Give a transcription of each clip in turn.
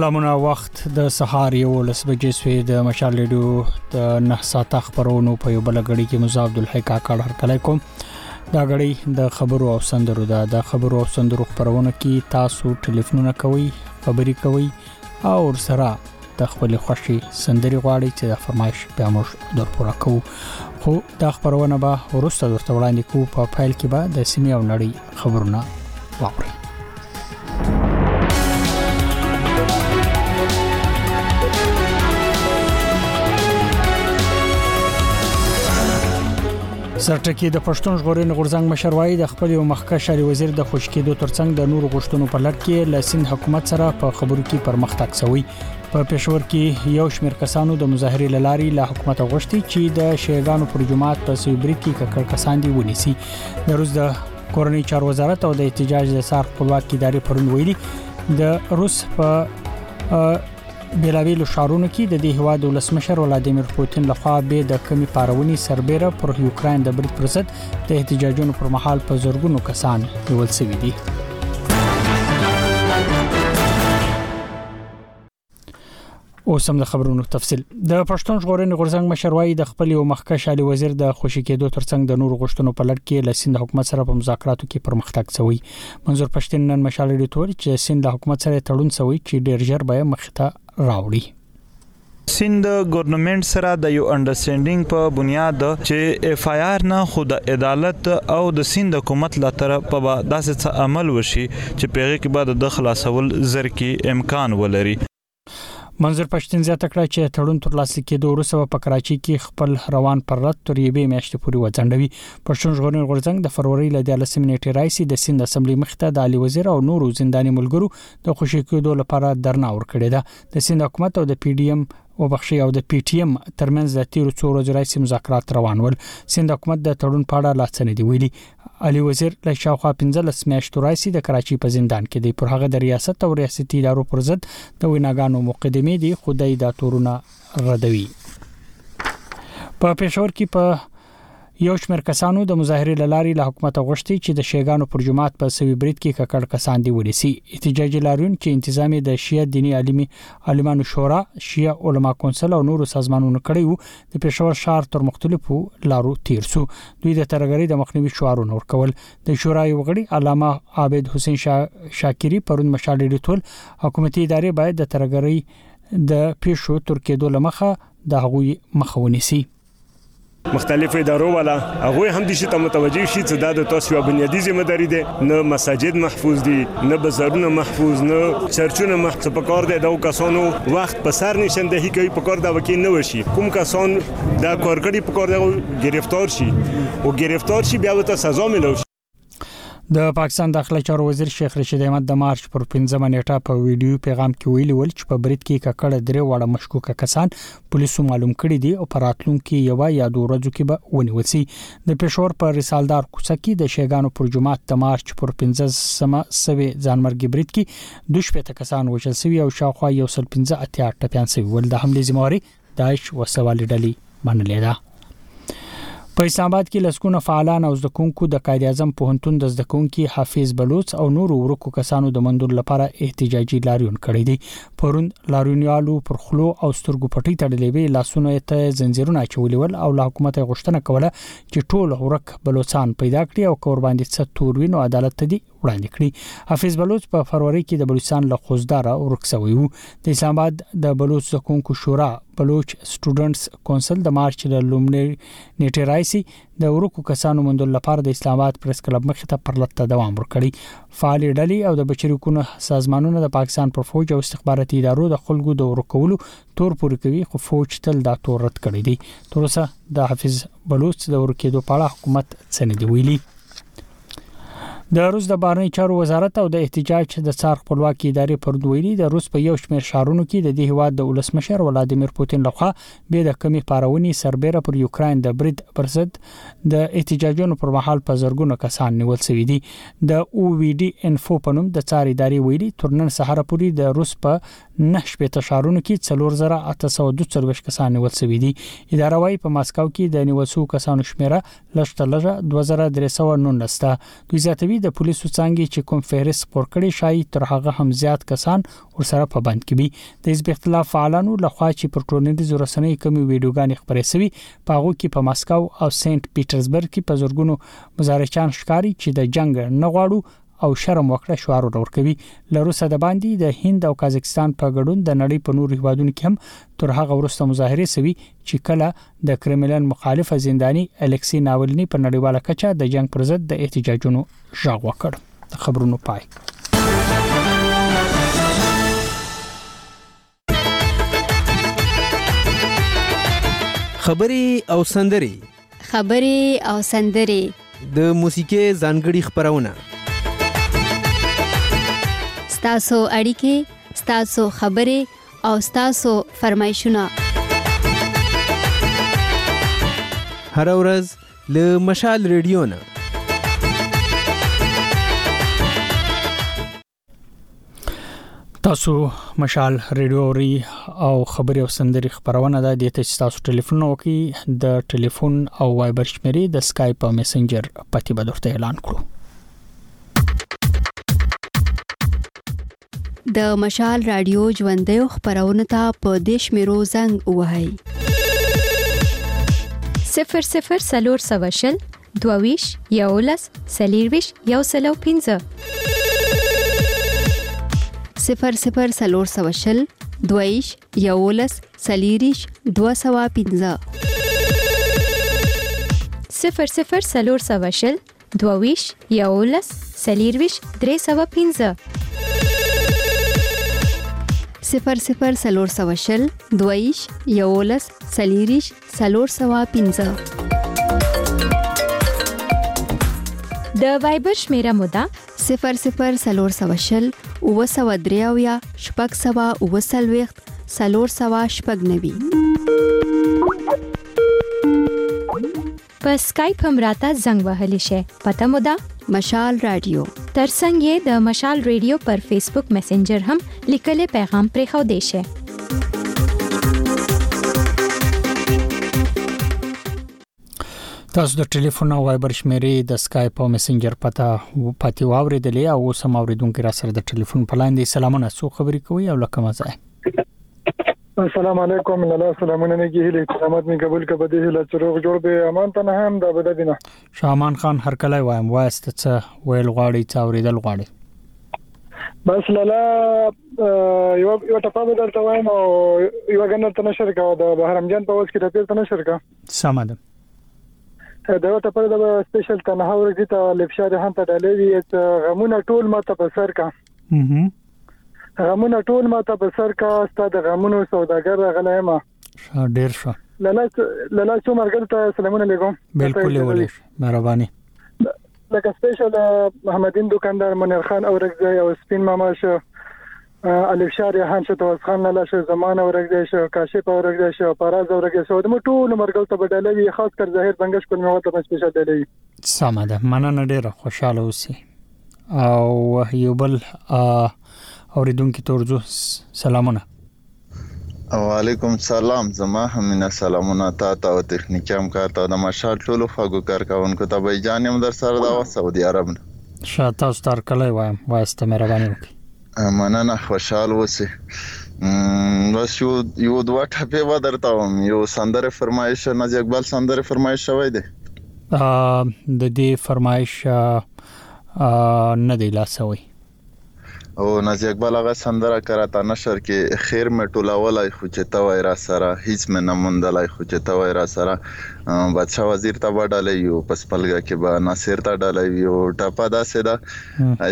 سلامونه وخت د سهار 11 بجې سوی د مشال ریډیو د 9 ساعت خبرونو په یو بل غړي کې مزه عبدالحی کاکړ هرکلی کوم. دا غړي د خبرو او سندرو د خبرو او سندرو خبرونه کې تاسو ټلیفونونه کوي، خبري کوي او سره د خپل خوشي سندري غواړي چې د فرمایش په موږ در پوره کوو. خو دا خبرونه به ورسته درته وړاندې کوو په فایل کې به د سیمې او نړۍ خبرونه واورئ. سرټکی د پښتون ژغورنې غورځنګ مشر وایي د خپل یو مخکښ شاري وزیر د خوشکېدو ترڅنګ د نورو غوښتنو په لړ کې له سند حکومت سره په خبرو کې پرمختګ شوی. په پېښور کې یو شمېر کسانو د مظاهرې لاري له حکومت غوښتي چې د شیګانو پر جماعت په سوبري کې ککړ کسان دی ونیسي. د روس د کورنۍ چارو وزارت او د احتجاج د سار خپلواک ادارې پرون ویلي د روس په بیلاویلو شهرونو کې د دې هواد ولسمشر ولادیمیر پوتین لخوا به د کمی پارونی سربېره پر یوکرين د برید پر ضد د احتجاجونو پر مهال په زورګونو کسان نیول شوي دي. اوس هم د خبرونو تفصیل. د پښتون ژغورنې غورځنګ مشر وایي د خپل یو مخکښ شاري وزیر د خوشی کېدو ترڅنګ د نورو غوښتنو په لړ کې له سند حکومت سره په مذاکراتو کې پرمختګ شوی. منظور پښتين نن مشال ډیټور چې سند حکومت سره تړون شوی چې ډیر ژر به مخته راوړي. سند ګورنمنت سره د یو انډرسټینډینګ په بنیاد چې اف آی آر نه خود عدالت او د سند حکومت لا طرف په داسې عمل وشي چې پیغه کې بعد د خلاصول زر کې امکان ولري. منظور پښتين زیاته کړه چې تړون تر لاسلیک کېدو وروسته په کراچي کې خپل روان پر رد تر یبه میاشتې پورې وځنډوي. پښتون ژغورنې غورځنګ د فروری له 13 نیټې راځي د سند اسمبلی مخته د علي وزیر او نورو زنداني ملګرو د خوشی کېدو لپاره درنه ور کړی ده. د سند حکومت او د پی ډی ایم او بخشي او د پی ټی ایم ترمنځ د تیر څو ورځې راځي مذاکرات روان ول. سند حکومت د تړون په اړه لاڅنې دی ویلي. علي وزیر له شاوخوا 15 میاشتو راځي د کراچي په زندان کې دی. پر هغه د ریاست او ریاستي ادارو پر ضد د ویناګانو مقدمې دي خدای د تورونه ردوي. په پېښور کې په یو شمېر کسانو د مظاهرې لاري له حکومت غوښتي چې د شیګانو پر جماعت په سوي برید کې ککړ کسان دی ونیسي. احتجاجي لاریون چې انتظامی د شیعه دینی عالمانو شورا، شیعه علما کونسل او نورو سازمانونو کړي وو د پېښور شهر تر مختلفو لارو تیر سو. دوی د ترګری د مخنیوي شعارونه ورکول. د شورا یو غړي علامه عابد حسین شاکری پرون مشال ډیټول حکومتي ادارې باید د ترګری د پیښو تر کېدو لمخه د هغوی مخاوني سي. مختلف ادارو والا هغه هم د شي ته متوجي شي چې د تاسو بنیادی ذمہ داری ده. نه مساجد محفوظ دي، نه بازارونه محفوظ، نه چرچونه محفوظ. په کار ده د کسانو وخت په سر نشندهي کوي په کار دا وکیل نه وشي. کوم کسان دا کارګری په کار ده گرفتار شي او گرفتار شي بیا ته سزا ملو. د پاکستان داخلي چارو وزیر شیخ رشید احمد د مارچ پر 15 نیټه په ویډیو پیغام کې ویلي ول چې په برید کې ککړه درې وړه مشکوکه کسان پولیسو معلوم کړي دي او په راتلونکو یو یا دوه ورځو کې به ونیول شي. د پېښور په رسالدار کوڅه کې د شیګانو پر جماعت د مارچ پر 15 سوي ځانمرګي برید کې 2 کسان وژل شوي او شاوخوا 115 ټپيان شوي ول. د حمله ذمہواری داعش وسوالي ډلې منلې ده. په اسلام آباد کې لسکونه فعالان او زدکونکو د قائد اعظم پوهنتون د زدکونکو حافظ بلوچ او نورو ورکو کسانو د منډور لپاره احتجاجي لاریون کړی دی. پرون لاریونیالو پر خلو او سترګو پټي تړلې وی، لاسونه ته زنجیرونه چولې ول او له حکومت غوښتنه کوله چې ټول ورک بلوچستان پیدا کړي او کور باندې څه تورین او عدالت ته دی وړاندې کړي. حافظ بلوچ په فروری کې د بلوچستان له خوزدار ورکسوي وو. د اسلام آباد د بلوچ زدکونکو شورا بلوچ سټوډنټس کونسل د مارچ له لومړۍ نیټې راځي د ورکو کسانو مندل لپاره د اسلام آباد پریس کلب مخې ته پرلط دوام ورکړي. فعال ډلې او د بشري حقوقو سازمانونو د پاکستان پر فوج او استخباراتي ادارو د خلکو د ورکولو تور پورې کوي خو فوج تل دا تور رد کړی دی. تر اوسه د حافظ بلوچ د ورکېدو په اړه حکومت څه نه دی ویلي. د روس د بهرنی چارو وزارت او د احتجاج د څار خپلواکي ادارې پر دویلي د روس په یو شمېر شهرونو کې د دې هواد د ولسمشر ولادیمیر پوتین لخوا به د کمی پارونی سربېره پر یوکرين د برید پر ضد د احتجاجونو پر مهال په زرګونو کسان نیول شوي دي. د او وی ډي انفو په نوم د څار ادارې ویلي تر نن سهار پورې د روس په 9 شهرونو کې 4842 کسان نیول شوي دي. اداره وايي په ماسکو کې د نیول شوو کسانو شمیره لږ 2319 ده. دوی زیاتوي د پولیسو څنګه چې کوم فهرست خپور کړي شای تر هغه هم زیات کسان ورسره په بند کې وي د حزب اختلاف فعالانو لخوا چې پر ټولنیزو رسنیو کومې ویډیوګانې خبرې شوي په هغه کې په ماسکو او سنت پیټرزبرګ کې په زورګونو مظاهرچیان ښکاری چې د جنگ نه غواړو او شرم وکړه شعار ورکوي له روسه د باندې د هند او قازقستان په ګډون د نړۍ په نورو هیوادونو کې هم تر هغه وروسته مظاهره شوي چې کله د کرملن مخالف زنداني الکسی ناولني په نړیواله کچه د جنگ پر ضد د احتجاجونو ژغ وکړ د خبرونو پای خبري او سندري د موسیقي ځانګړي خبرونه ستاسو اړیکې ستاسو خبرې او ستاسو فرمایشونه هر ورځ له مشال ریډیو نه تاسو مشال ریډیو ری او خبري او سندري خبرونه د دې تاسو ټلیفون وکي د ټلیفون او وایبر شمیرې د اسکایپ او میسنجر پتی بدورته اعلان کړو د مشال رادیو ژوندۍ خبرونه ته په دیش میرو زنګ وهاي 00 سلور سواشل دوویش یولس سلیرویش یوسلو 15 00 سلور سواشل دوویش یولس سلیریش 215 00 سلور سواشل دوویش یولس سلیرویش 315 00 سلور سواشل دویش یولس سلیریش سلور سوا 15 د وایبر شمیره مودا 00 سلور سواشل او سوا دریاویا شپږ سوا او سلويخت سلور سوا شپږ نوي په اسکایپ هم راته زنګ وهلی شي پته مودا مشال رادیو ترڅنګ یې د مشال ریډیو پر فیسبوک میسنجر هم لیکلي پیغام پرې خو دی شي تاسو د ټلیفون او وایبر شمیرې د اسکایپ او میسنجر پتی واوریدلې او سم اوریدونکو را سره د ټلیفون په لاندې سلامونه سو خبرې کوي او لکه مزه السلام علیکم الله سلامونه نه کیږي احترامات می قبول کبه دې له چروغ جوړ به امان ته نه هم د بددینه شامان خان هر کله وایم واسط څه ویل غواړي څا اوریدل غواړي بس لاله یو ټپه بدلته وایم او یو غنر ته نشر کا د بهرام جان په وڅ کې ټپه ته نشر کا سماده دا ټپه د سپیشل تنها ورګی ته لپشاد هم ته ډالې غمونه ټول ماته په سر کا غمونه ټول ماته په سر کا ستاسو د غمونو سوداګر غلایم ډیر شو لاله څو مرګ ته سلامونه علیکم بالکل ولې مهرباني لکه سپیشل محمدین دکاندار منیر خان اورګزی او سپین ماما شو الف شاری خان شو توس خان لاله شو زمانه اورګزی شو کاشف اورګزی شو پراز اورګزی شو د ټول مرګ ته بدلوي خاص کر ظاهر بنگش کول مو ته سپیشل دی سماده مننه ډیره خوشاله اوسئ او یو بل اوریدونکو تورجو سلامونه وعلیکم سلام زما همینه سلامونه تا او تخنیکم کارته د مشال ټولو خواږو کارکونکو ته به جانم در سره دا سعودي عرب شاته ستار کله وایم واسطه مهرباني وکړئ مننه خوشحال اوسئ بس یو دوه ټپه و درته یو سندره فرمایش نازي اقبال سندره فرمایش شوی دی د دې فرمایش نه دی لاسوي او نازي اقبال هغه سندره کراته نشر کې خیر مې ټولولای خو چې تا وای را سره هیڅ مې نه مونډلای خو چې تا وای را سره بادشاہ وزیر ته وډالې یو پس پلګه کې با ناصر ته ډالې یو ټپا داسې دا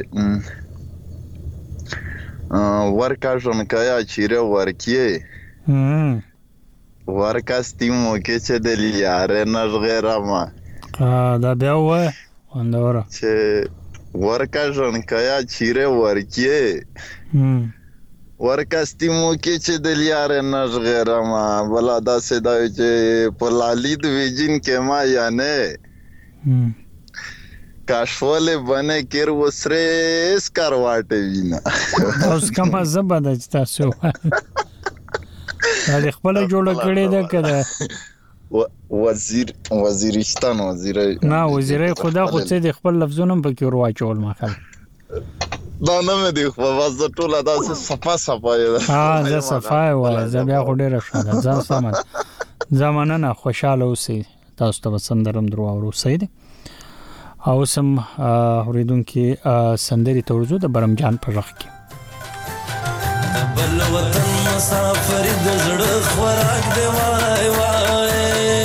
چې ورکا ژوند کیا چیرې ورکیه ورکا ستیمو کې چې د لیاره نش غیره ما دا بیا وای اندوره چې ورکا ژوند کیا چیرې ورکیه ورکا ستیمو کې چې د لیاره نش غیره ما بلا داسې دا چې په لالید ویجین کې ما یا نه کاشوله بنه کیر وسریس کارواټه وینا اوس کوم زبده تاسو دا خپل جوړ کړی دا کړه وزیرستان نه وزیرای خدا خو څه د خپل لفظونه په کې ورواچول ماخل دا نه مې دی خو واز ټوله داسې صفه زه صفه وای زه بیا خو ډېره ښه ده ځان سمه زمانه نه خوشاله اوسئ تاسو ته سندرم درو او سید او سم اوریدونکو سندري تورزو د برمجان په ژغ کې بل وطن مسافر د زړه خوراک دی وای وای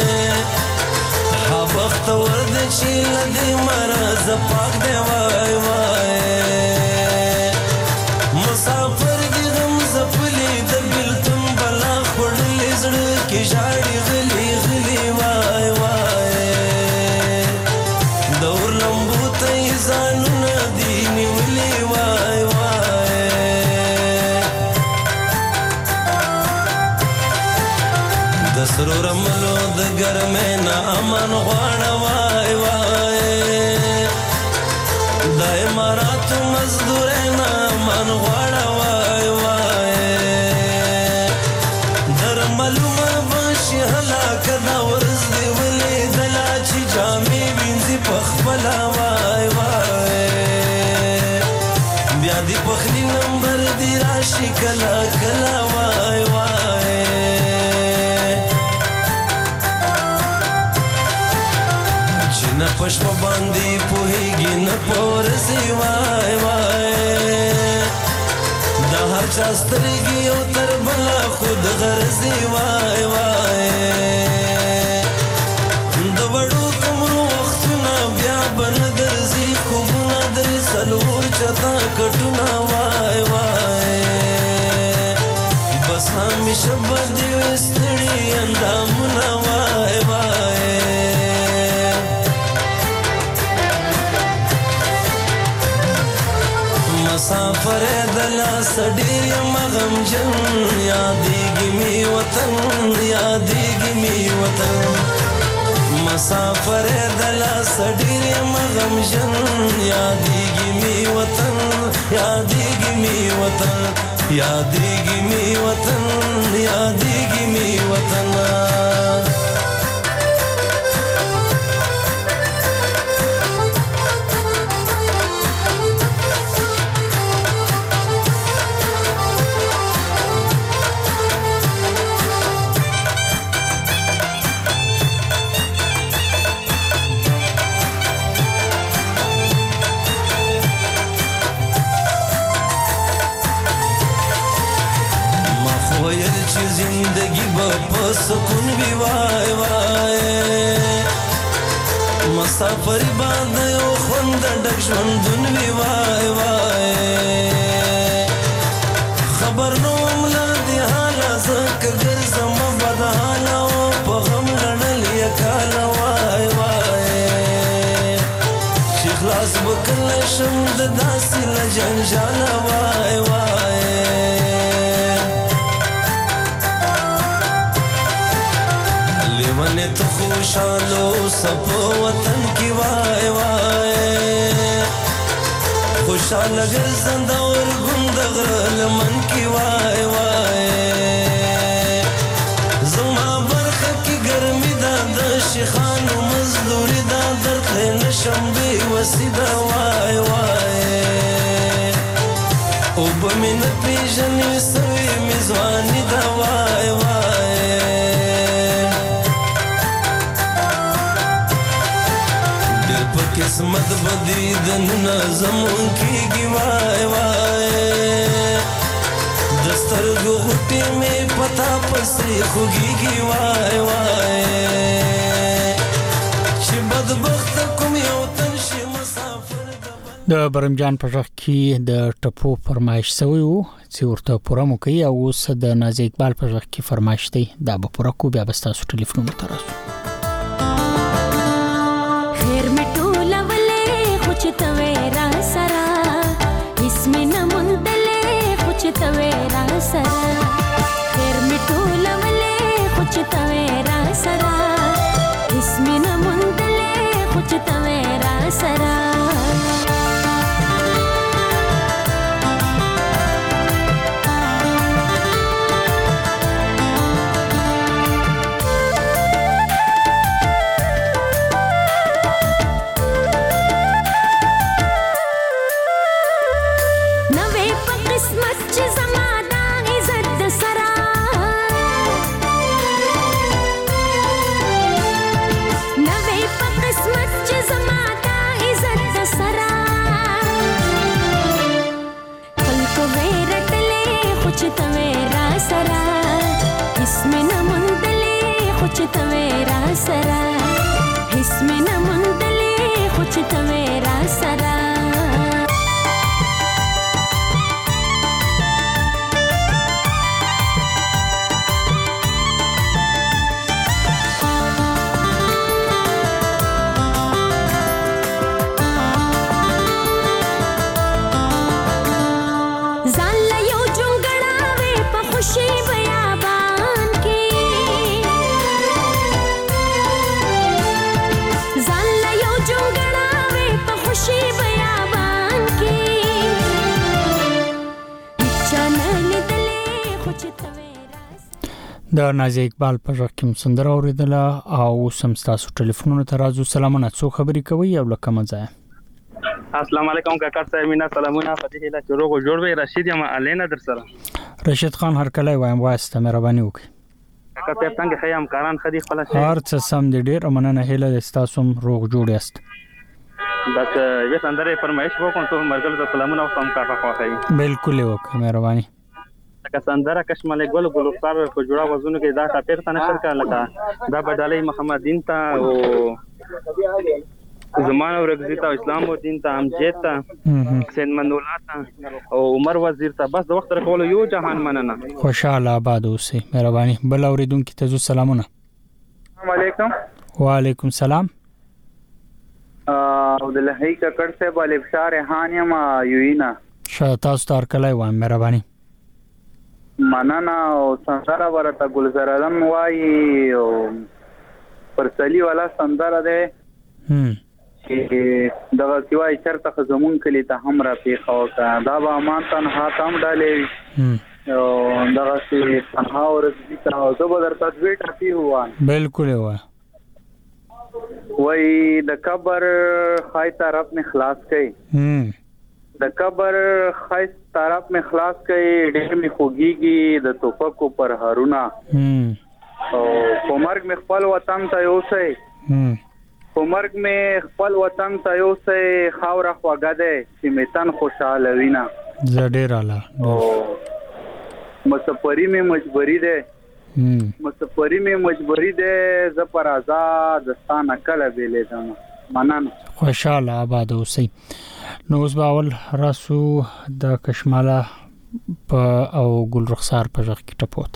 ها بخت ورد چې لدی مرز پاک دی وای وای مسافر دې غم زپلی د بلتم بلا خړلې زړه کې ژاړي غلي غلي وای وای دور لمبو ته ځانونه دی نیولې وای وای د سرو رملو د ګرمه نه امن غواړه وای وای د امارات مزدور نه امن غواړه وای وای در معلومه بشي هلاک دا ورځ دی ولې دلا چې جامې وینځي پخپلا وای وای بیا دی پخلی نمبر دی راشي کلا کلا وای وای نه پښپ باندې پوهیږي نه پورسي وای وای د هر چا سترګي او تر بلا خود غرزي وای وای د وړو کومو وختونه بیا بن درځي خوبونه در سلور چتا کټونه وای وای بس همیشه باندې وستړي اندامونه وای وای مسافر دلا سډیر مغم جن یادېږي می وطن یادېږي می وطن مسافر دلا سډیر مغم جن یادېږي می وطن یادېږي می وطن یادېږي می وطن یادېږي می وطن زندگی با سکون بی وای وای مسافری باندې او خوند ډک ژوندون بی وای وای خبر نو ملا دی حالا زکه ګرځم بدحال او په غم لړل یکال وای وای چې خلاص وکړل شم د داسې لجنجال وای وای لیوانه تو خوشالو سپو وطن کی وای وای خوشال گرزند اور گند غرل من کی وای وای زما برخه کی گرمی دا د شیخانو مزدوری دا درد نشم بی وسیدا وای وای او بمن پیژن سوی میزوانی دا وای وای قسمت بدی دن زمون کی وای وای دستر گو غټي می پتا پسې خوږي کی وای وای چې بدبخت کوم یو تن شي مسافر د برمجان په ژغ کې د ټپو فرمایش سوی وو چې ورته پوره مو کوي او اوس د نازي اقبال په ژغ کې فرمایش دی دا به پوره کو بیا به تاسو ټلیفون تراسو تویرا سرا اسمه نمندله خوچ تویرا سرا خیر میټوله ولې خوچ تویرا سرا اسمه نمندله خوچ تویرا سرا خو چې توې را سره هیڅ مې نه موندلې خو چې توې را سره د نازي اقبال په ژغ کې سندره اوریدله او سم تاسو ټلیفونونو ته راځو. سلامونه، څو خبرې کوي او لکه مزه. السلام علیکم کاکا صاحب، مینا سلامونه فتح الله چروغ جوړ وي. رشید یم الینا در سره. رشید خان هر کله وایم واسطه مهرباني وکړئ. کاکا صاحب څنګه خیام کاران خدي خپل شي هر څه سم دي، ډیر مننه هله د تاسو روغ جوړ یاست. بس یو سندره فرمایش وکړم ته مرګل ته سلامونه او سم کاکا خوښي. بالکل وکړه مهرباني. که سندره کشمله ګل ګلوستار په جوړه وزونه کې دا ټاپیر ته نشر کړه لکه دا بدالي محمد دین ته او زمانه ورغزي ته اسلام الدین ته امجد ته حسین منولا ته او عمر وزیر ته بس د وخت راکول یو جهان مننه. خوشاله آباد اوسئ مهرباني. بل اوریدونکو ته سلامونه. السلام علیکم. وعلیکم السلام. عبد الله ککړ صاحب الفشار ریحان یم یوینا. شاه تاسو تر کله وایم مهرباني. مننه او سندره ورته ګلزار علم وایي او پرسلی والا سندره ده چې دغه سیوای چرته زمون کلی ته هم را پیښو کا دا به امان تنها تام ډالې او دغه سی تنها ورځي ته زبردست تدوی ټاپی هوا. بالکل هوا وای د قبر خای طرف میں خلاص کئ د قبر خای طرف میں خلاص کئ ډېر می خوږیږي د توپکو پر هارونه او په مرګ می خپل وطن ته یوسئ په مرګ می خپل وطن ته یوسئ خاوره خوږه ده چې میتن خوشاله وینا زړه رااله مسافری می مجبوری ده مسافری می مجبوری ده ز پر آزاد ستانه کله بیلې ده مننه. خوشاله آباد اوسئ. نو اوس باول راسو د کشماله په او ګل رخسار په ژغ کې ټپوت.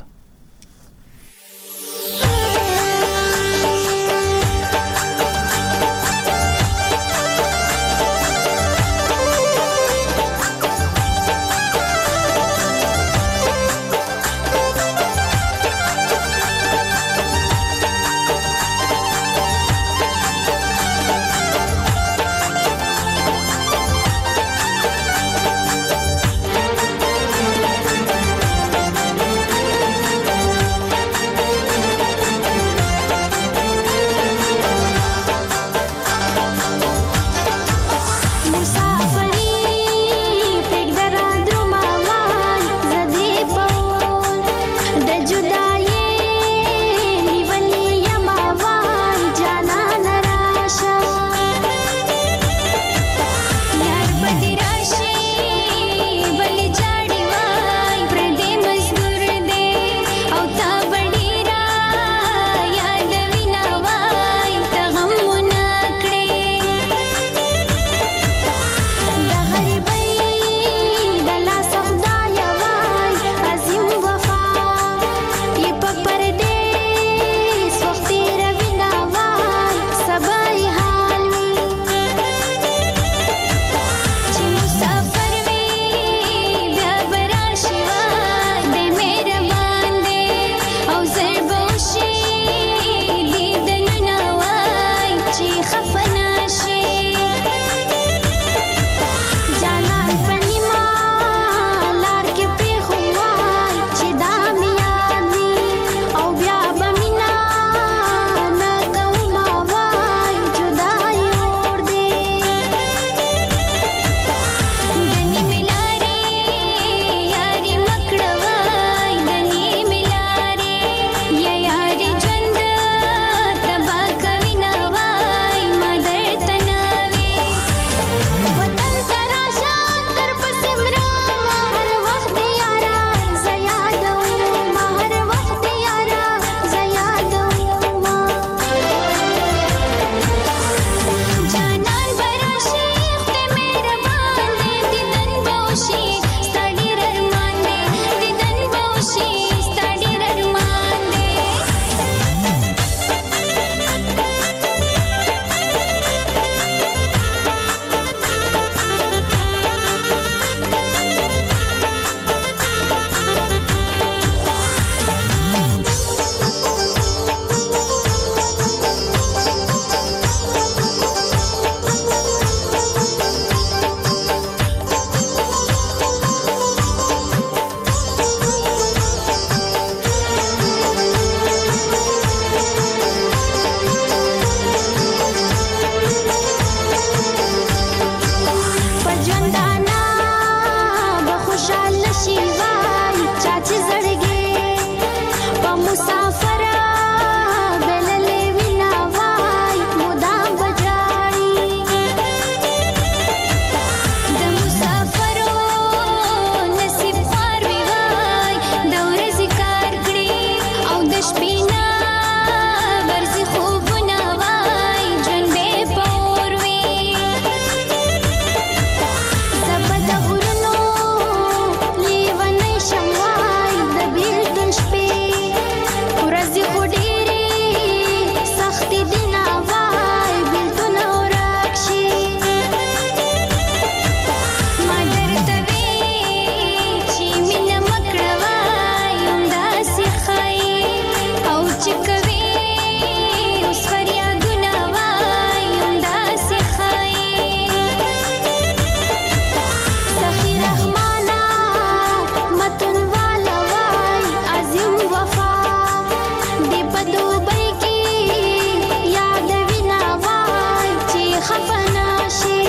شپینا ورزي خوبونه وای جون به پوروي زبد غرونو لیونی شموای د بیلتون شپې ورځي خو ډېرې سختې دي نه وای بیلتونه ورک شي ما درته وې چې مینه مه کړه وای همداسې ښایي او چې کوې اوس فریادونه وای همداسې ښایي سخي رحمانه متون والا وای عظیم وفا دې په دوبۍ کې یادوي نه وای چې خفه نه شي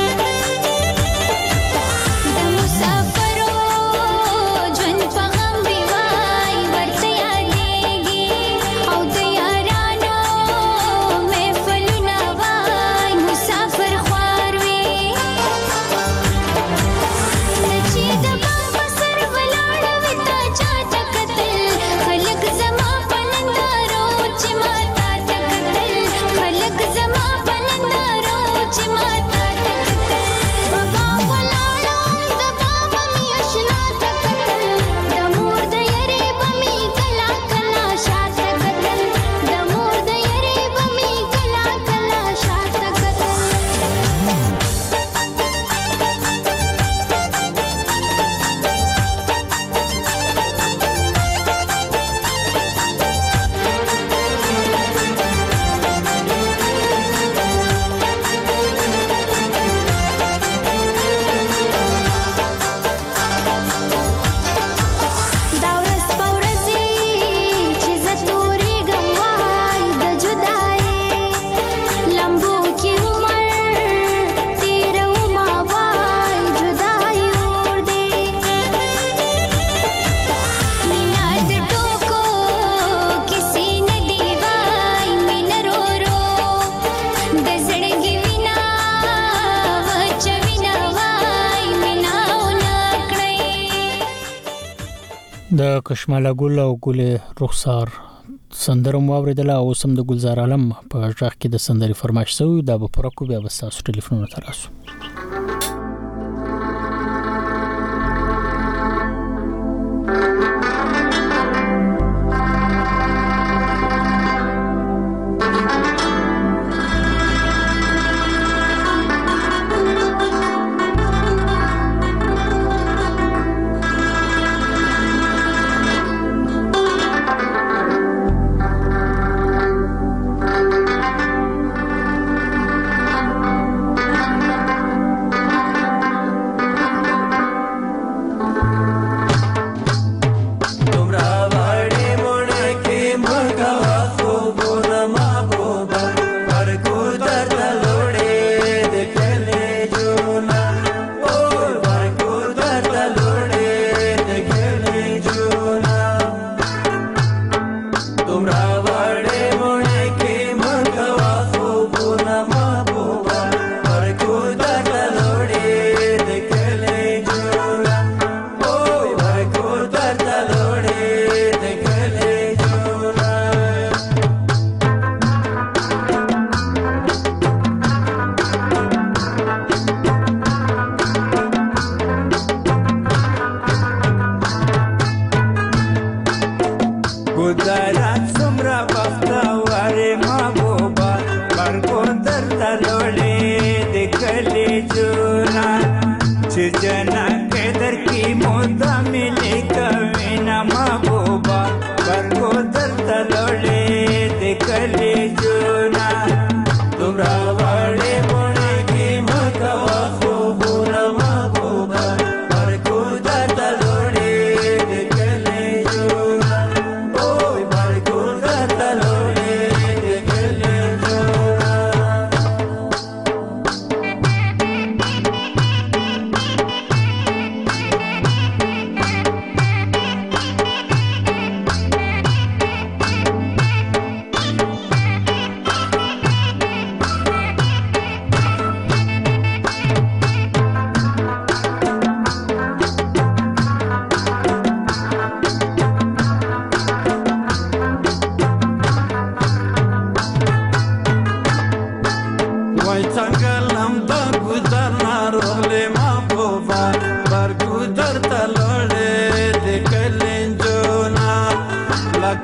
د مسافرو ژوند په غم وي وای ورته یادېږي او د یارانو محفلونه وای مسافر خوار وي چې د بام په سر ولاړه وي تا چاته کتل خلک زما په نندارو چې ما تا ته کتل خلک زما په نندارو چې ما تا ته کتل بابا ولاړه د بابا مې اشنا ته کتل د مور د یارې به مې کله کله شاته کتل د مور د یارې به مې کله کله شاته کتل دا ورځ په ورځې چې زه تورېږم وای د جدایۍ لمبو کې عمر تېرومه وای جدایي اور دی مینه د ټوکو کیسې نه دي وای مینه رو رو د زړګي وینا وچوینه وای مینه ونه کړئ د کشماله ګل او ګل رخسار سندره مو اوریدله او سم د ګلزار عالم په ځخ کې د سندري فرمایش سوی دا به پوره کو بیا به تاسو ټلیفونونه تراسو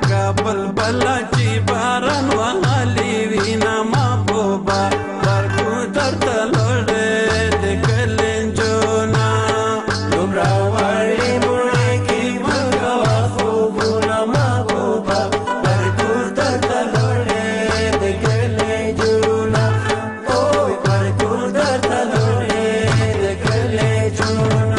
لکه بلبل چې باران وهلی وینا محبوبه برګو درته لوړې د کلي نجونه دومره وړې بوڼې کې مه کوه خوبونه محبوبه برګو درته لوړې د کلي نجونه اوی برګو درته لوړې د کلي نجونه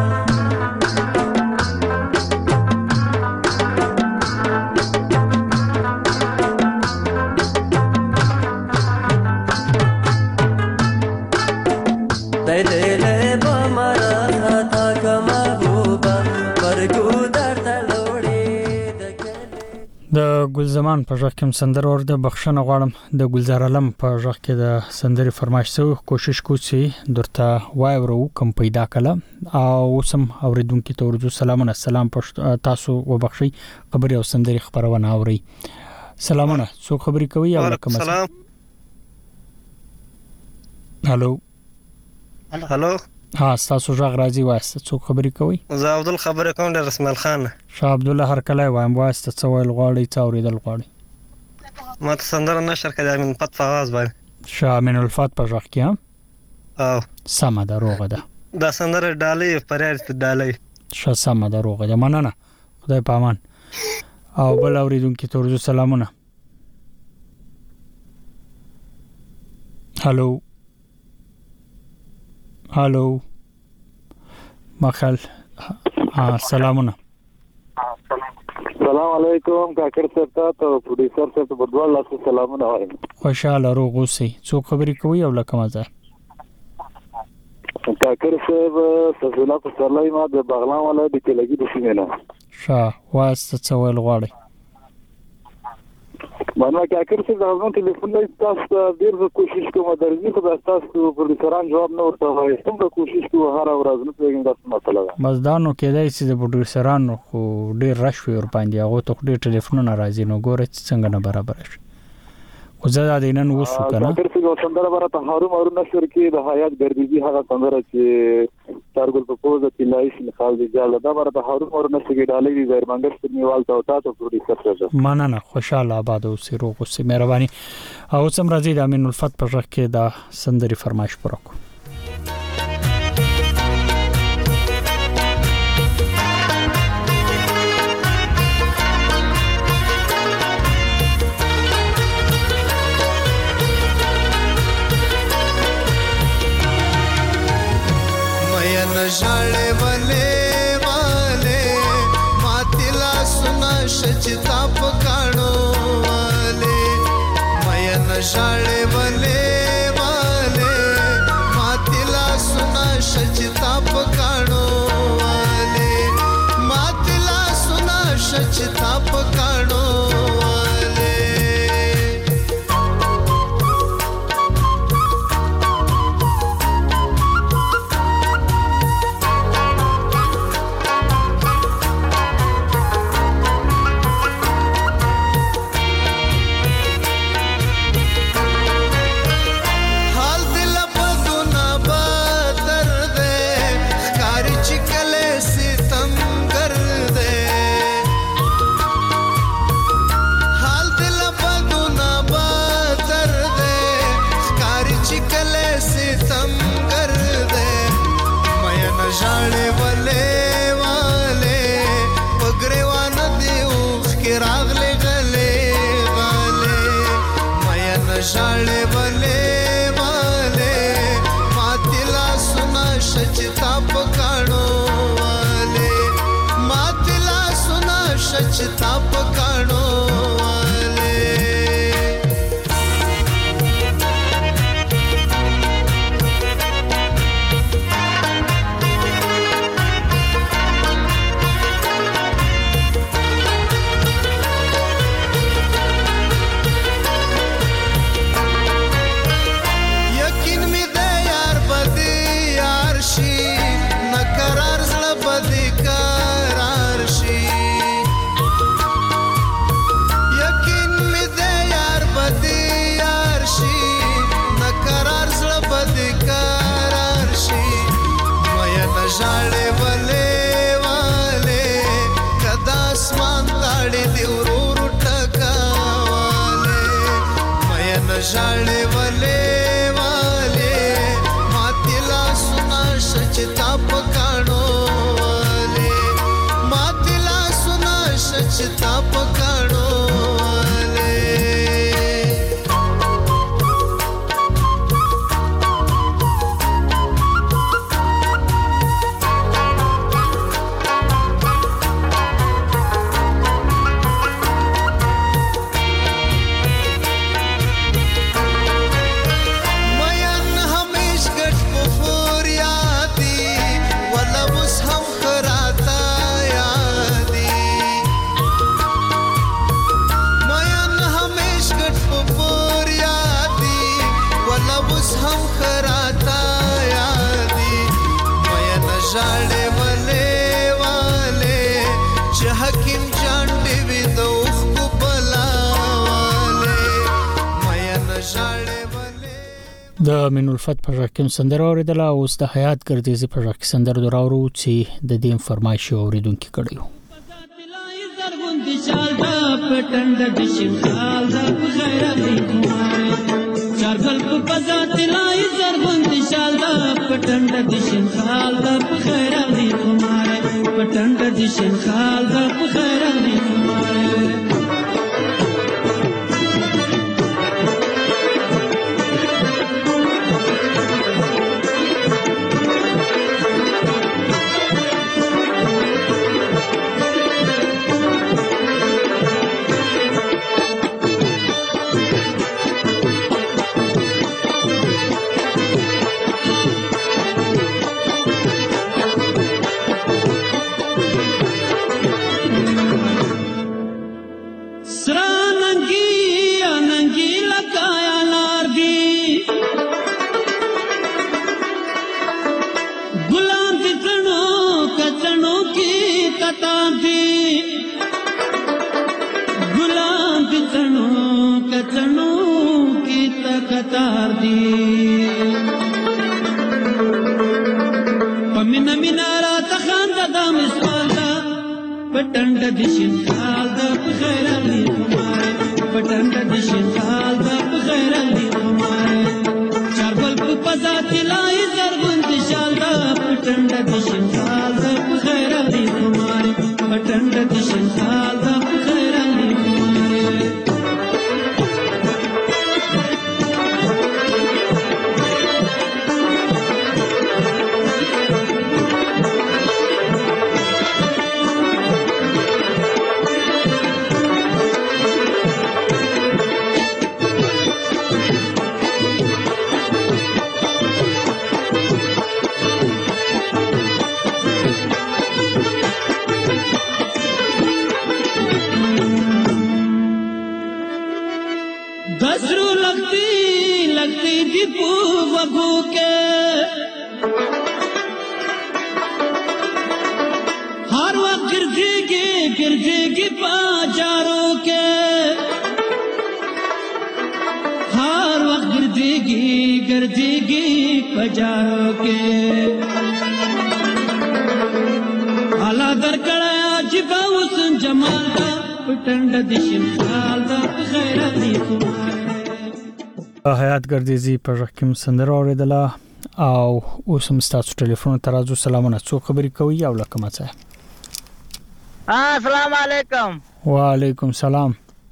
د ګلزمان په ژغ کې سندر ورده بخښنه غواړم د ګلزار علم په ژغ کې د سندري فرمایش سو کوشش کوڅي درته وایو کم پیدا کړه او سم اوریدونکو ته ورجو سلامونه سلام تاسو وبخښي خبري او سندري خبرونه اوري سلامونه څو خبري کوي او کوم سلام هالو ها تاسو ژغ راځي واسه څو خبري کوي زه عبدل خبره کوم د رسمل خان شاه عبد الله هر کله وایم واسه څو ویل غواړي څو اوریدل غواړي ما ته سندره نشر کړه من پد فواز باندې شاه من الفات په ژغ کې او سم ده روغه ده دا سندره ډالۍ پرېړ ډالۍ شاه سم ده روغه ده مننه خدای پامان او بل اوریدونکو ته ورجو سلامونه هالو هالو مخل سلامونه السلام علیکم کاکر صاحب ته پروډوسر صاحب ته بدوال الله سلامونه وایم خوشاله روغ اوسئ څو خبرې کوي او لکه مزه کاکر صاحب سزولا په سرلای ما د بغلان ولایت د کلګي د سیمه شاه واسه څو ویل غواړي مانه کاکر صاحب د غوښتنې ټلیفون نه تاسو ډیر کوشش کوم درځي خو تاسو پروډوسران جواب نه ورته وایي څنګه کوشش کوو هر ورځ نه پیګم تاسو مسله ده مزدانو کېدای چې د پروډوسرانو خو ډیر رش وي ور باندې هغه ته ډیر ټلیفونونه راځي نو ګوره څنګه نه برابر شي خو زه د نن وسو کنه کاکر صاحب سندره برته هارو نشر کې د حیات ګردیږي هغه سندره چې تارګل په پوزه کې لایش مثال دی جاله دا برته هارو نشر کې ډالې دي زیر منګش په نیوال ته او تاسو پروډوسر سره مننه خوشاله آباد او سیرو خو سي مهرباني او سم راځي د امین الفت په ژغ کې دا سندري فرمایش پرکو ژړې ولې ماتلا سنا شچتا پکانو والے مین ژړې ولې ماتلا سنا شچتا پکانو والے ماتلا سنا شچتا پکانو ژړې ولې ماتلا سنا شچتا پکانو والے ماتلا سنا شچتا پکانو نژاړې ولې والې ماتې لاسونه شچتا پکاڼو والې ماتې لاسونه شچتا پکاڼو د من الفت پر رقم سندره اوریدله اوس د حیات ګردیزي پر رقم سندره دراورو چې د دې فرمایش اوریدونکو کړیو پټند د شمال د بغیر دی چارګل په بازار تلای زربند شال د پټند د شمال د بغیر دی پټند د شمال د بغیر دی پټند د شینخال د بغیر علی کمار پټند د شینخال د بغیر علی کمار چاربل په پزات لای زربند شال د پټند د شینخال د بغیر علی کمار پټند د شینخال د بغیر علی हर वक्त गिरजेगी बाजारों के हर वक्त गिरजेगी बाजारों के आला दरकड़ा जिबा उसन जमाल दा पटंड दिशम साल दा खैर दी तुम्हारे حیات ګردیزي پر رقم سندره اوریدله او اوس هم تاسو ټلیفون ترازو سلامونه څو خبرې کوي او لکه ماڅه السلام علیکم وعلیکم سلام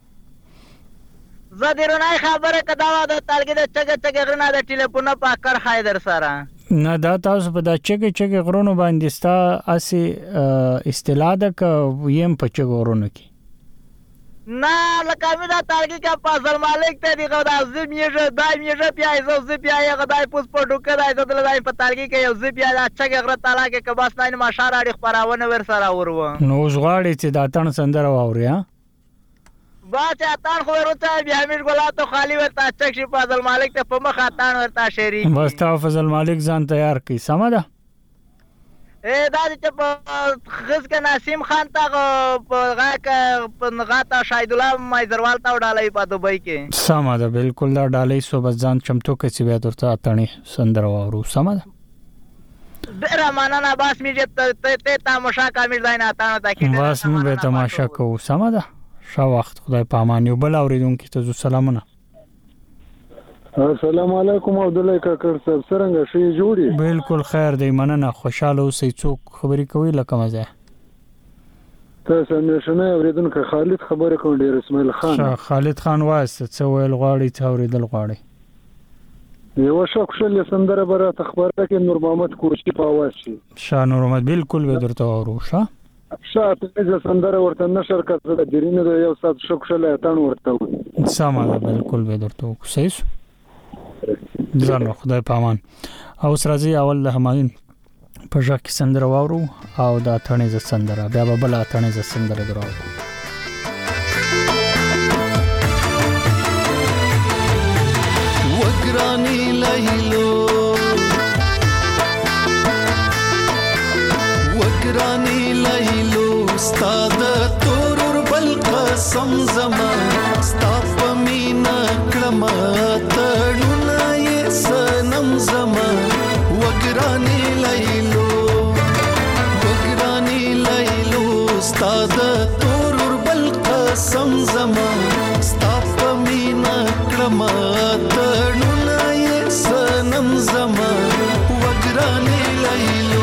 زديرونای خبره کداوه د تلګي د چګ غرنا د ټلیفون په کار حیدر سره نه دا تاسو په د چګ غرونو باندې ستا اسی استلا د ک ویم په چګ غرونو کې نه لکه مې دا تلګي کا فضل مالک ته دی غو د زمیجه دایمیجه پیایزو زپیای غدای پوس په ډوکه دای د لای په تلګي کې یو زپیای د چګ غره تعالی کې کباس نه ما شار اړ خبرونه ور سره ورو نو زغاړي چې دا تن سندره واوري ها با چې تان خو ورته بیا مې ګلا ته خالی ورته چک شي فضل مالک ته په مخه تان ورته شری بس تا فضل مالک ځان تیار کی سمده دا چې په خز کې نسیم خان ته په غاټه شاهد الله مایزروال ته وډالای په دوبۍ کې سمده بالکل دا ډالۍ سو بس ځان چمتو کې چې بیا درته اتنی سندره واورو سمده ډیر مننه باس میږي ته تماشا کامل ځای نه اتانه تا کې بس مو به تماشا کوو سمده شا وخت خدای پامانیو بل اوریدونکو ته سلامونه السلام علیکم عبدالله کاکړ صاحب څنګه شي جوړي بالکل خیر دی مننه خوشاله اوسئ څوک خبرې کوي لکه مزه تاسو نشنه اوریدونکو خالد خبره کوم ډیر اسماعیل خان خالد خان واسه څه ویل غواړي څه اوریدل غواړي یو شوک شل سندره برات خبره کې نور محمد کوشي په आवाज شي شاه نور محمد بالکل به درته ورو شاه ته سندره ورته نشر کړه د درینه د یو سات شوک شل اتان ورته سمه بالکل به درته صحیح ځان خدای پامان او سرازي اول د هماین په ځکه سندره واورو او دا اتنې ز سندره بیا به بل اتنې ز سندره دراو وګرانی لایلو وګرانی لایلو استاد تورور بل قسم زما ستاپ مینا کلمه تړونه یې سنم زما وګرانی لایلو استاد تورور بل قسم زما ستاپ مینا کلمه تړونه یې سنم زما وګرانی لایلو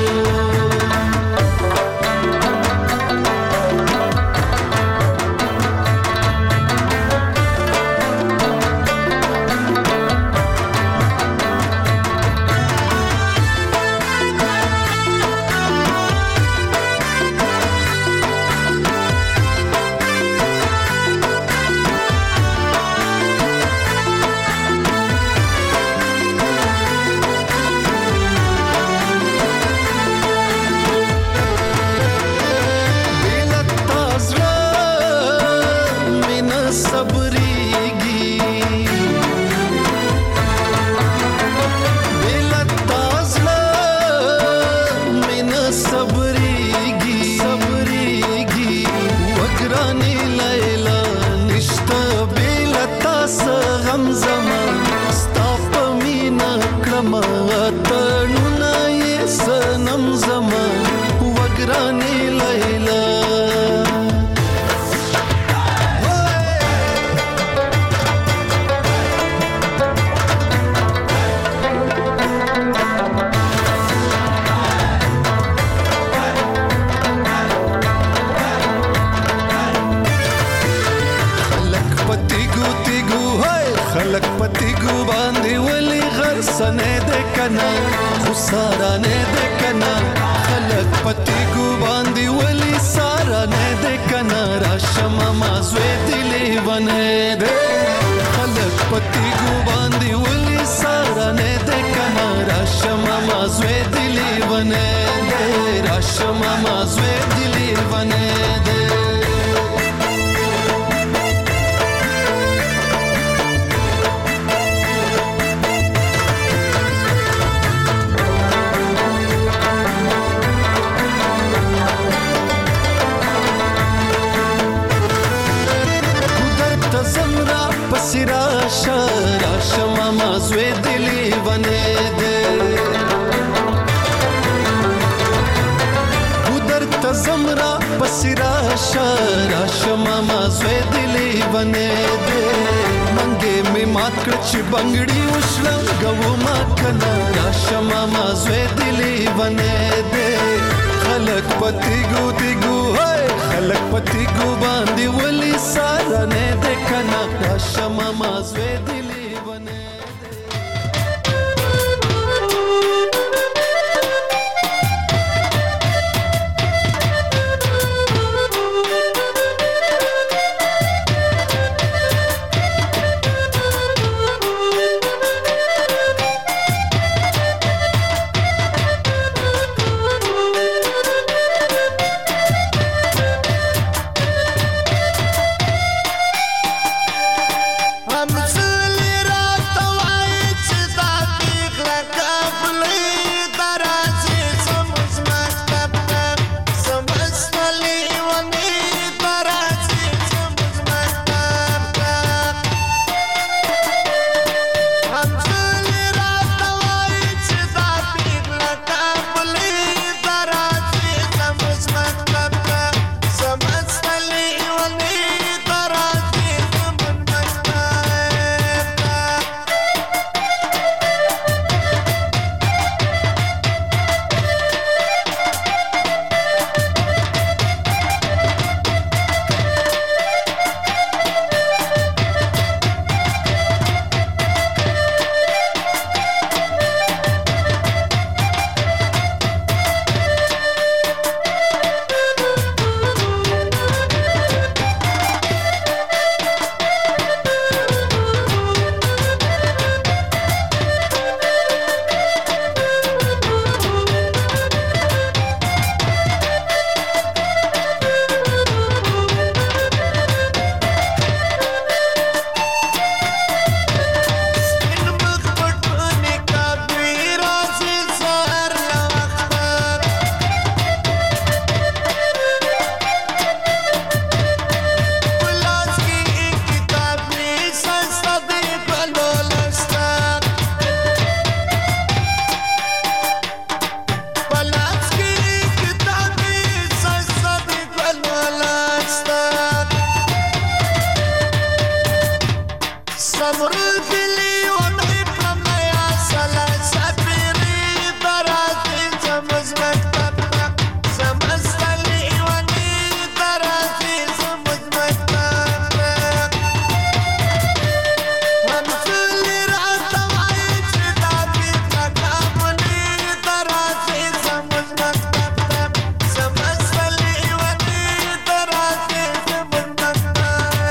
صبر دلی ونی پرمیا سلا سفیری دراتي زمز مكتب زمستلي ونی دراتي زمز مكتب ونفلي راتا وعيش دابي تكامني دراتي زمز مكتب زمستلي ونی دراتي زمز مكتب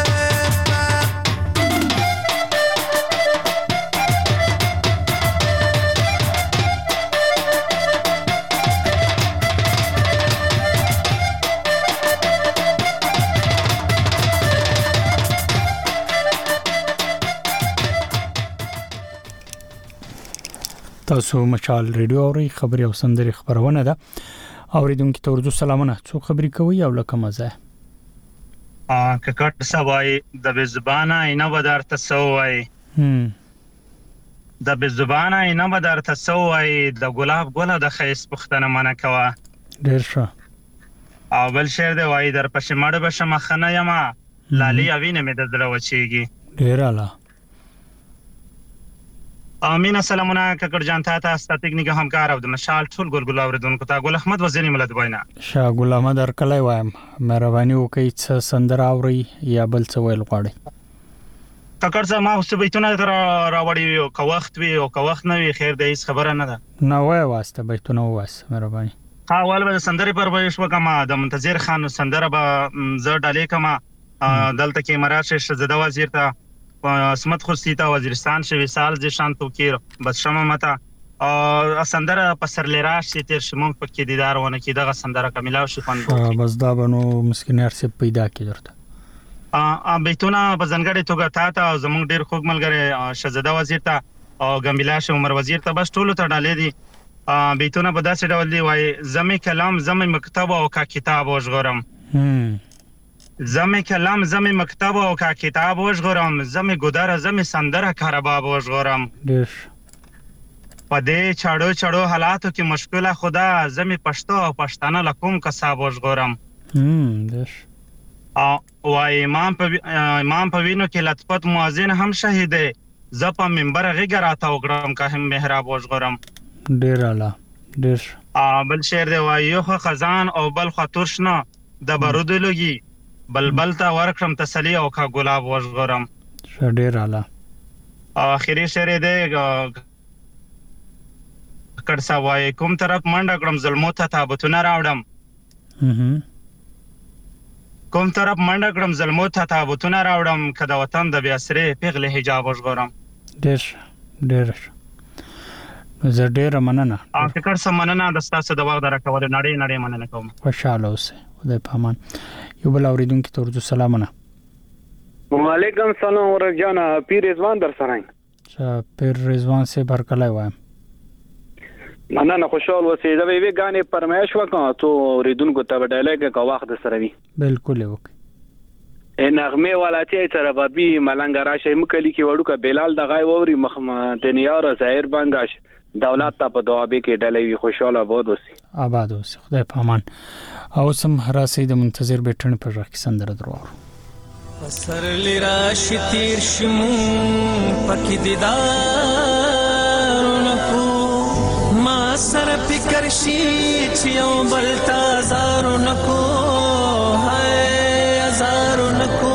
تاسو مشال ریډیو اوري خبري او سندري خبرونه ده اوریدونکو ته ورځو سلامونه څو خبري کوي او لکه مزه ککټ سوای د بزبانه اینه بدر تسوي د بزبانه اینه بدر تسوي د ګلاب ګله د خیس پختنه منه کوا ډیر ښه او بل شعر دی وای در پښه مړ بشم خنه یما لالي اوینه مې د دل وچیږي ډیر اعلی امین سلامونه ککړ جان ته ستاتیک همکار او د مشال ټول ګلګل اوریدونکو ته ګل احمد وزیری ملت وینا شاه ګل احمد ارکلای وایم مهرباني وکړئ څه سندره اوري یا بل څه ویل غواړي ککړ زما اوس بیتونه راوړی او که وخت وي او که وخت نه وي خیر د هیڅ خبره نه ده نه وای واسطه بیتونه واسه مهرباني اول به سندري پر وښ وکما د منتظر خان سندره به زه ډالې کما دلته کې مراشه شزده وزیر ته اسمت خوستی ته وزیرستان شوی سال ز شانتو کیر بس شمه متا او سندره په سرلیراش چې تیر شمون په کې دیدار ونه کې دغه سندره کاملا شو خوند بس دا بنو مسکینر سي پیدا کیدرته بیتونه په ځنګړې توګه تا زموږ ډیر خوږ ملګری شزده وزیر ته او ګمبلاش عمر وزیر ته بس ټولو ته ډالې دي بیتونه په داسې ډول دی وای زمي کلام زمي مکتب او کا کتاب وژغورم زمي کلام زمي مکتب او کا کتاب وژغورم زمي ګودره زمي سندره کارباب وژغورم ډیر په دې چاړو حالاتو کې مشکله خدا زمي پښتو او پښتانه لکوم کساب وژغورم ډیر او وای امام په وینو کې لطفت مؤذن هم شهید دی ز په منبر غیګ راته وګړم که هم محراب وژغورم ډیر اعلی ډیر بل شعر دی وای یو خزان او بل خطرشنه د بارود لګي بلبل ته ورکړم تسلی او کا ګلاب وژغورم ډیر اعلی اخیری شعر دی کړه سوای کوم طرف منډه کړم ظلمو ته تابوتونه راوړم کوم طرف منډه کړم ظلمو ته تابوتونه راوړم کله وطن د بیا سره پیغله حجاب وژغورم ډیر زه ډیر مننه ککړ سمننه د ستاسو د وخت درکول نړۍ مننه کوم خوشاله اوسه خدای پامان یو بل اوریدونکو ته ورځو سلامونه وعلیکم سلام ورجانا پیر رضوان در سره چا پیر رضوان سے برکلای وایم مننه خوشحال اوسئ دا وی غانې پرمایش وکړه تو اوریدونکو ته ډایلاګ کا وخت سره وي بالکل وک نغمه ولاتی سره بابي ملنګ راشه مکلی کې وړو کا بلال د غای ووري دنیار ظاهر بنگاش دولت ته په دعابه کې ډلې خوشاله آباد اوسئ آباد اوسئ خدای پامان او سم راسي د منتظر بیٹن پر راکې سندره درو سر لرا شتیر شمو پکې دیدار نکو ما سر فکر شي چې یو بل تازار نکو هاي ازار نکو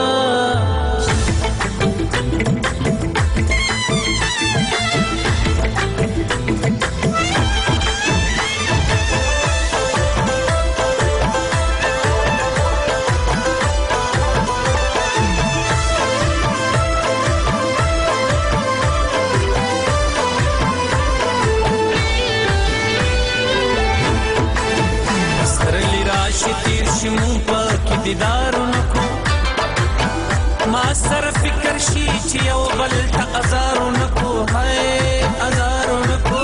دیدارو نکو ما سر فکر شي چې یو بل ته ازارو نکو هاي ازارو نکو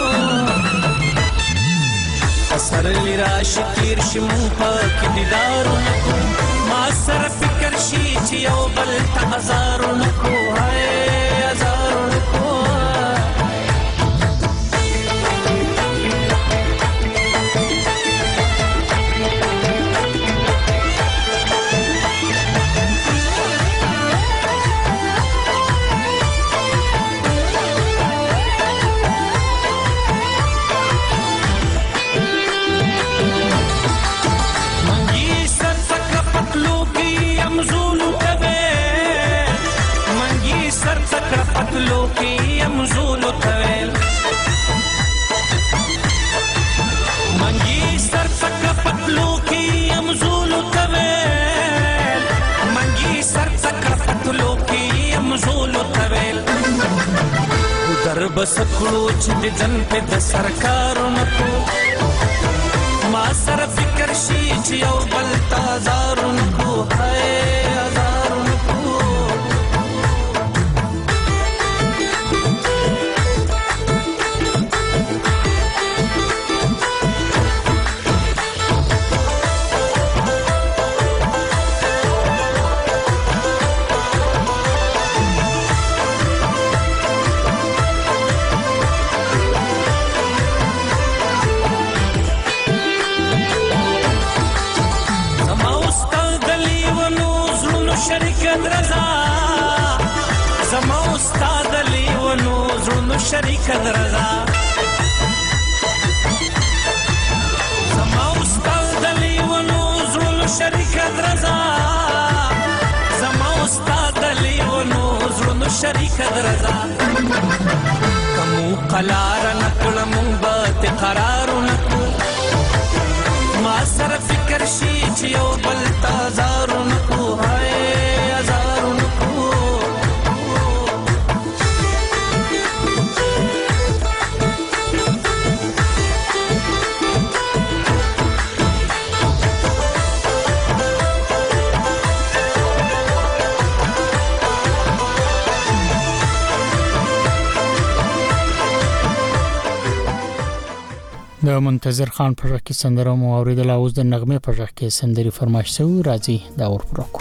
سر لرا شکیر شمو پاک دیدارو نکو ما سر فکر شي چې یو بل ته ازارو نکو هاي ازارو نکو کمزولو تویل در بس کړو چې د جن په د سرکارو نکو ما سره فکر شي چې یو بل تازارو نکو هاي هزارو نکو شریک درزا زما استاد دلی ونو زړونو شریک درزا زما استاد دلی ونو زړونو شریک درزا کوم قلار نکړ مونږ به قرار نکو ما سره فکر شي چې یو بل تازار نکو هاي هزار نکو د منتظر خان پر کې سندره مو اوریدل اوس د نغمه پر کې سندري فرمایش سو راځي دا ور پروکو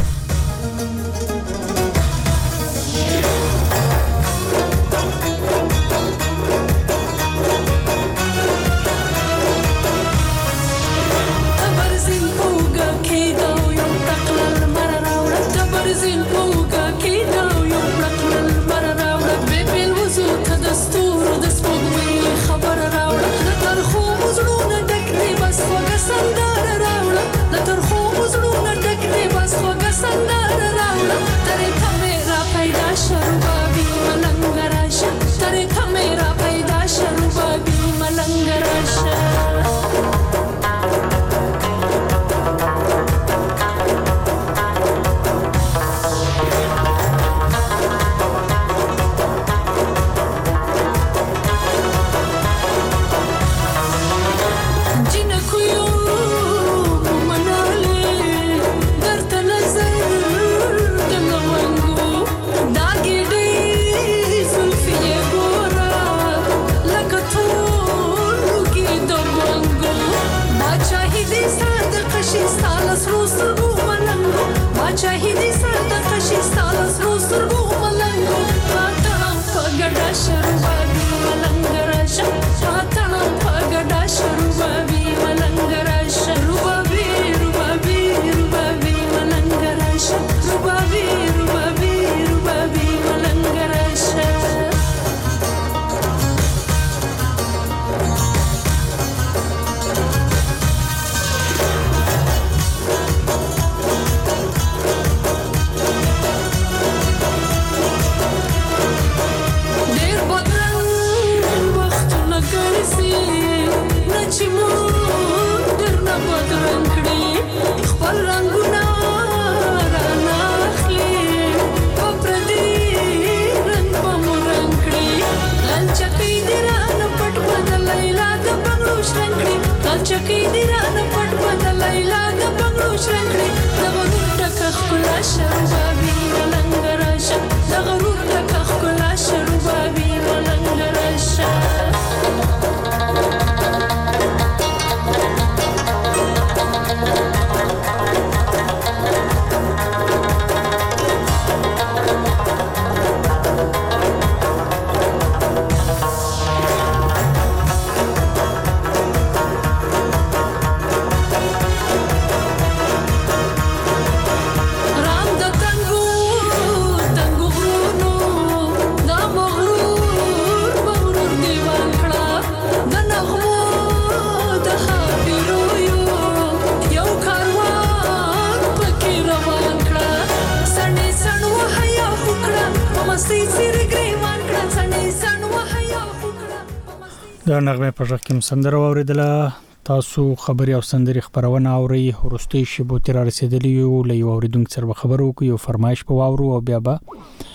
د نغمه پر رقم سندره اوریدله تاسو خبري او سندري خبرونه اوري ورستي شبو تر رسیدلی یو له اوریدونکو سره خبرو کو یو فرمایش په واورو او بیا به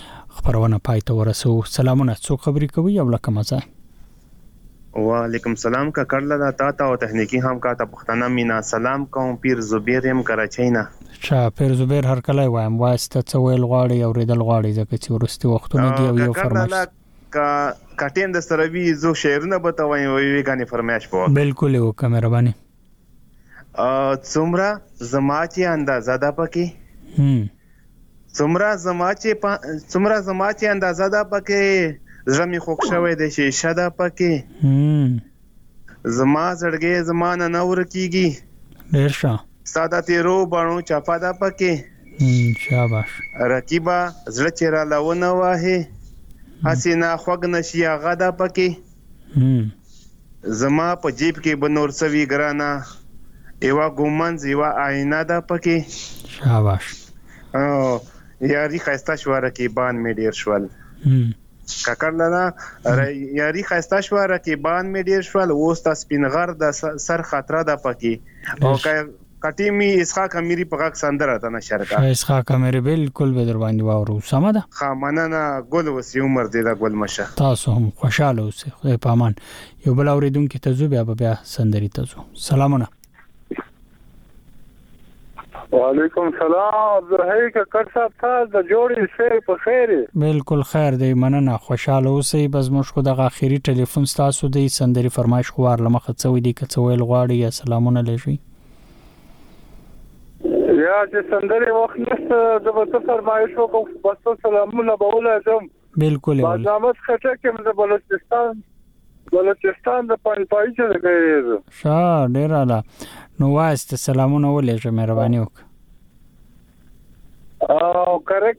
خبرونه پای ته ورسو. سلامونه، څو خبرې کوي او لکه مزه. وعلیکم سلام کا کړل دا تا او تخنیکی هم کا ته پښتنه مینا سلام کوم پیر زبیر هم کراچۍ نه. پیر زبیر هر کله وایم واسطه څه ویل غواړي او ریدل غواړي ځکه چې ورستي وختونه دی او یو فرمایش کا ټیم د سروي زو شعرونه بتوي وی غاني فرمایش په بالکل وکړه مهرباني. څومره زما چې اندازه ده پکې څومره زما چې اندازه ده پکې زړه می خوښ شوی د شیشه ده پکې زما زړګي زمانه نور کیږي ډیر ښه ساده تیرو بڼو چپا ده پکې شاباش رقیبا زړه چې را لونه واه حسینا خوګ نشي هغه ده پکې زما په جیب کې بنور سوي ګرانا ایوا ګومنز ایوا آینه ده پکې شاباش یاري خسته شو رقیبان می ډیر شول کاکړلنا یاري خسته شو رقیبان می ډیر شول اوس تاسو سپینغر د سر خطر ده پکې او کټی می اسحاق امیری په غاک سندره ته نشر کا اسحاق امیری بالکل به در باندې واورو سم ده خامنه ګل وسی عمر دې دا ګل مشه تاسو هم خوشاله اوسئ خدای پامان. یو بل اوریدونکو ته زو بیا سندري ته زو. سلامونه. وعلیکم السلام عبدالحی ککړ صاحب تاسو د جوړې خیر په خیر. بالکل خیر دی مننه خوشاله اوسئ. بس موږ خو د اخیری ټلیفون تاسو دی سندري فرمایش خوار لمخه څوي دی کڅویل غواړي یا سلامونه لږی یا چې سندري وخت نشته د وڅ فرمایش وکم بس سلامونه بوله زم بالکل بازامت خټه کې د بلوچستان د پنځپای چې کوي شا ډیر اعلی نو واسطه سلامونه ولې مهرباني وک او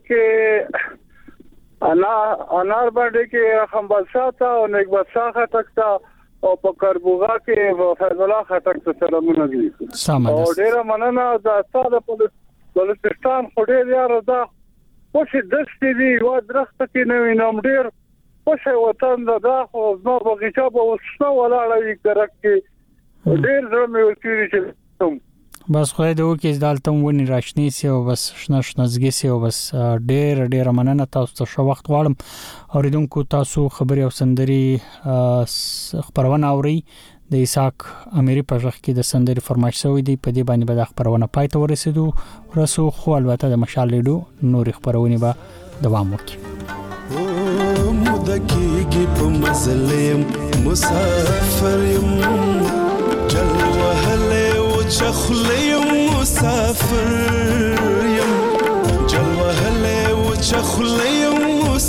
کرکه انار باندې کې خمبلساته او نیک بساخه تکتا او په کربوغا کې فیض الله خټک ته سلامونه دي او ډیر مننه دا ستاسو په بلوچستان خوري یار دا اوسې دستې دی و درخت کې نو نوم ډیر اوسې وطن دا خو نو بغیچا به وسنه ولاړی کرکه ډیر زموږ ورکیږي چې بس خو دې وکیز دالته ونی راشنی سی او بس شنزګی سی او بس ډیر مننه تاسو ته شو وخت غواړم اوریدونکو تاسو خبري او سندري خبرونه اوري د اسحاق امیری په ځخ کې د سندري فرمایش شوی دی په دې باندې به د خبرونه پای ته ورسېدو خو البته د مشال لیډو نور خبرونه به دوام وکړي مودکیږي په مظلم مسافر يم جل وهله وچخلیم مسافر يم جل وهله وچخلیم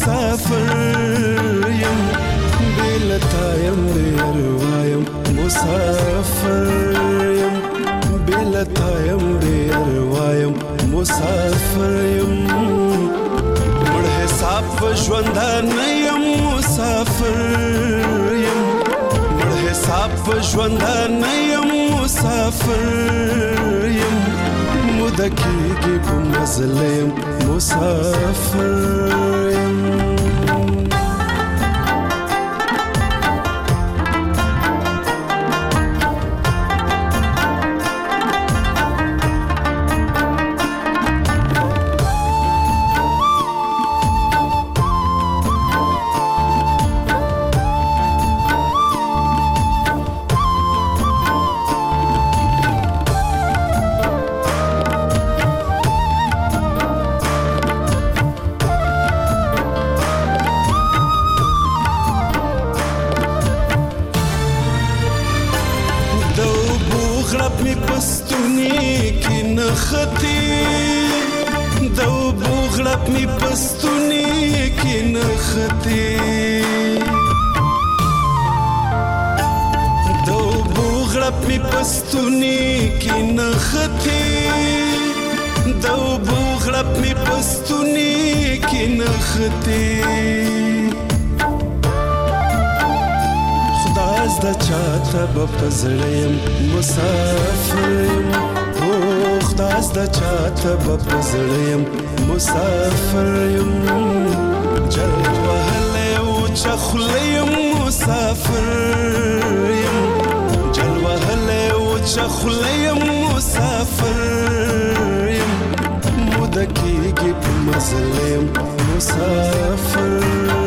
مسافر يم بلتایم بیروایم مسافر يم بلتایم بیروایم مسافر يم مړ حساب ژوندان یم مسافر یم مړ حساب ژوندان یم مسافر یم مودکیږي په مظلم مسافر یم پزړیم مسافر یم او خداس د چاته پزړیم مسافر یم جل وهله او چخلیم مسافر یم جل وهله او چخلیم مسافر یم مودکیږي په مظلم مسافر